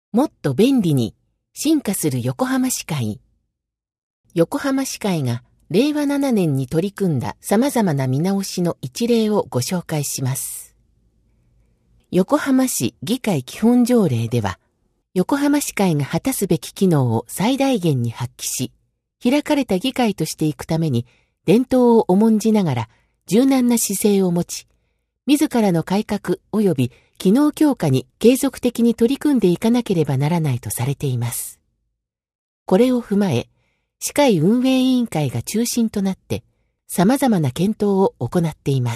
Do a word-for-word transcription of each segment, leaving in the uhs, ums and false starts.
もっと便利に進化する横浜市会。横浜市会がれいわななねんに取り組んだ様々な見直しの一例をご紹介します。横浜市議会基本条例では、横浜市会が果たすべき機能を最大限に発揮し、開かれた議会としていくために伝統を重んじながら柔軟な姿勢を持ち、自らの改革及び機能強化に継続的に取り組んでいかなければならないとされています。これを踏まえ、市会運営委員会が中心となって様々な検討を行っています。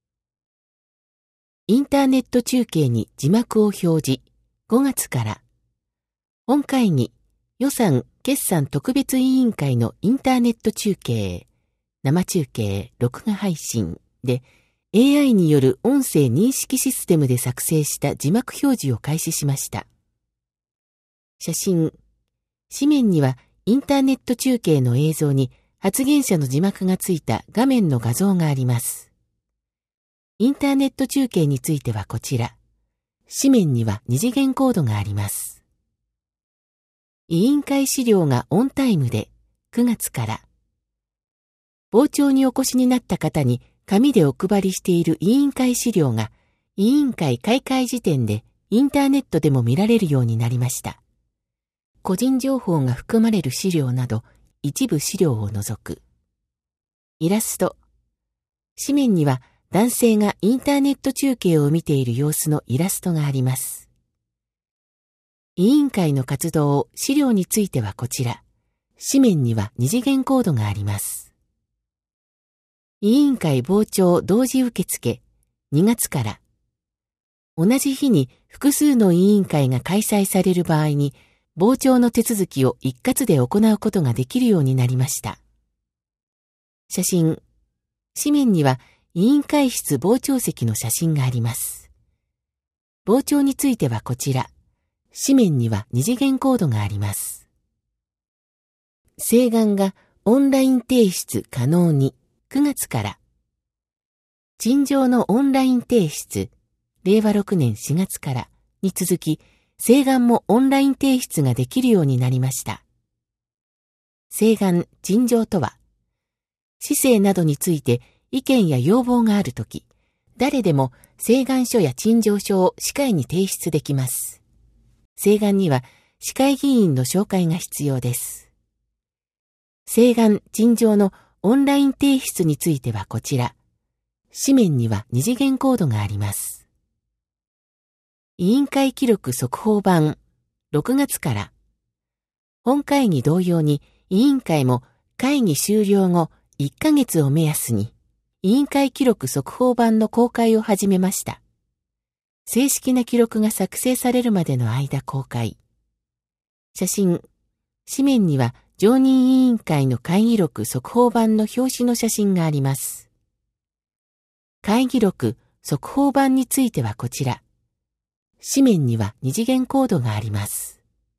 インターネット中継に字幕を表示、ごがつから、本会議、予算決算特別委員会のインターネット中継、生中継、録画配信で、エーアイ による音声認識システムで作成した字幕表示を開始しました。写真。紙面にはインターネット中継の映像に発言者の字幕がついた画面の画像があります。インターネット中継についてはこちら。紙面には二次元コードがあります。委員会資料がオンタイムでくがつから。傍聴にお越しになった方に紙でお配りしている委員会資料が委員会開会時点でインターネットでも見られるようになりました。個人情報が含まれる資料など一部資料を除く。イラスト。紙面には男性がインターネット中継を見ている様子のイラストがあります。委員会の活動、資料についてはこちら。紙面には二次元コードがあります。委員会傍聴同時受付にがつから。同じ日に複数の委員会が開催される場合に、傍聴の手続きを一括で行うことができるようになりました。写真。紙面には委員会室傍聴席の写真があります。傍聴についてはこちら。紙面には二次元コードがあります。請願がオンライン提出可能にくがつから。陳情のオンライン提出、れいわろくねんしがつからに続き、請願もオンライン提出ができるようになりました。請願、陳情とは、市政などについて意見や要望があるとき、誰でも請願書や陳情書を市会に提出できます。請願には市会議員の紹介が必要です。請願、陳情のオンライン提出についてはこちら。紙面には二次元コードがあります。委員会記録速報版ろくがつから。本会議同様に委員会も会議終了後いっかげつを目安に委員会記録速報版の公開を始めました。正式な記録が作成されるまでの間公開。写真。紙面には常任委員会の会議録速報版の表紙の写真があります。会議録速報版についてはこちら。紙面には二次元コードがあります。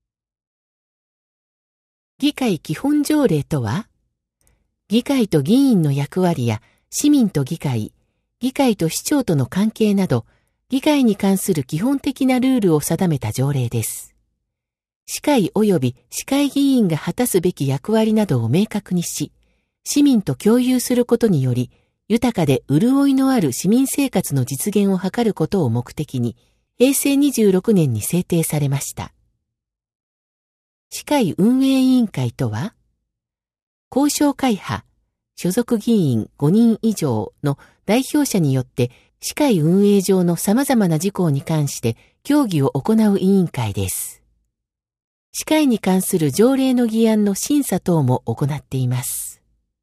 議会基本条例とは、議会と議員の役割や市民と議会、議会と市長との関係など、議会に関する基本的なルールを定めた条例です。市会及び市会議員が果たすべき役割などを明確にし、市民と共有することにより、豊かで潤いのある市民生活の実現を図ることを目的に、へいせいにじゅうろくねんに制定されました。市会運営委員会とは、公聴会派、所属議員ごにん以上の代表者によって、市会運営上の様々な事項に関して協議を行う委員会です。市会に関する条例の議案の審査等も行っています。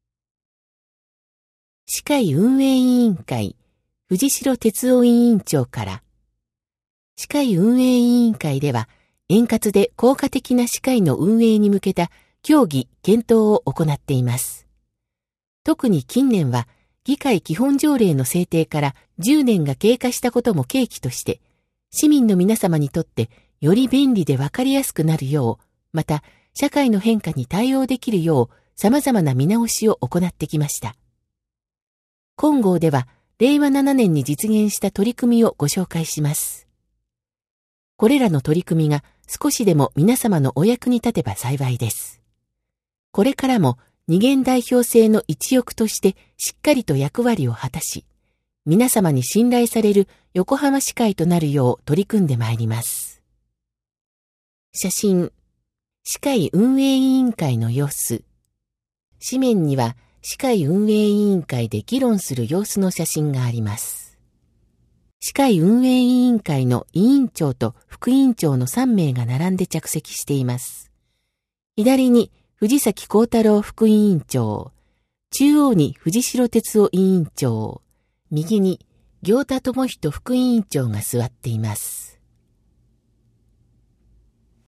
市会運営委員会、藤代哲夫委員長から、市会運営委員会では、円滑で効果的な市会の運営に向けた協議・検討を行っています。特に近年は、議会基本条例の制定からじゅうねんが経過したことも契機として、市民の皆様にとってより便利でわかりやすくなるよう、また社会の変化に対応できるよう様々な見直しを行ってきました。今号では、れいわななねんに実現した取り組みをご紹介します。これらの取り組みが少しでも皆様のお役に立てば幸いです。これからも二元代表制の一翼としてしっかりと役割を果たし、皆様に信頼される横浜市会となるよう取り組んでまいります。写真、市会運営委員会の様子。紙面には市会運営委員会で議論する様子の写真があります。市会運営委員会の委員長と副委員長のさんめいが並んで着席しています。左に藤崎幸太郎副委員長、中央に藤代哲夫委員長、右に行田智人副委員長が座っています。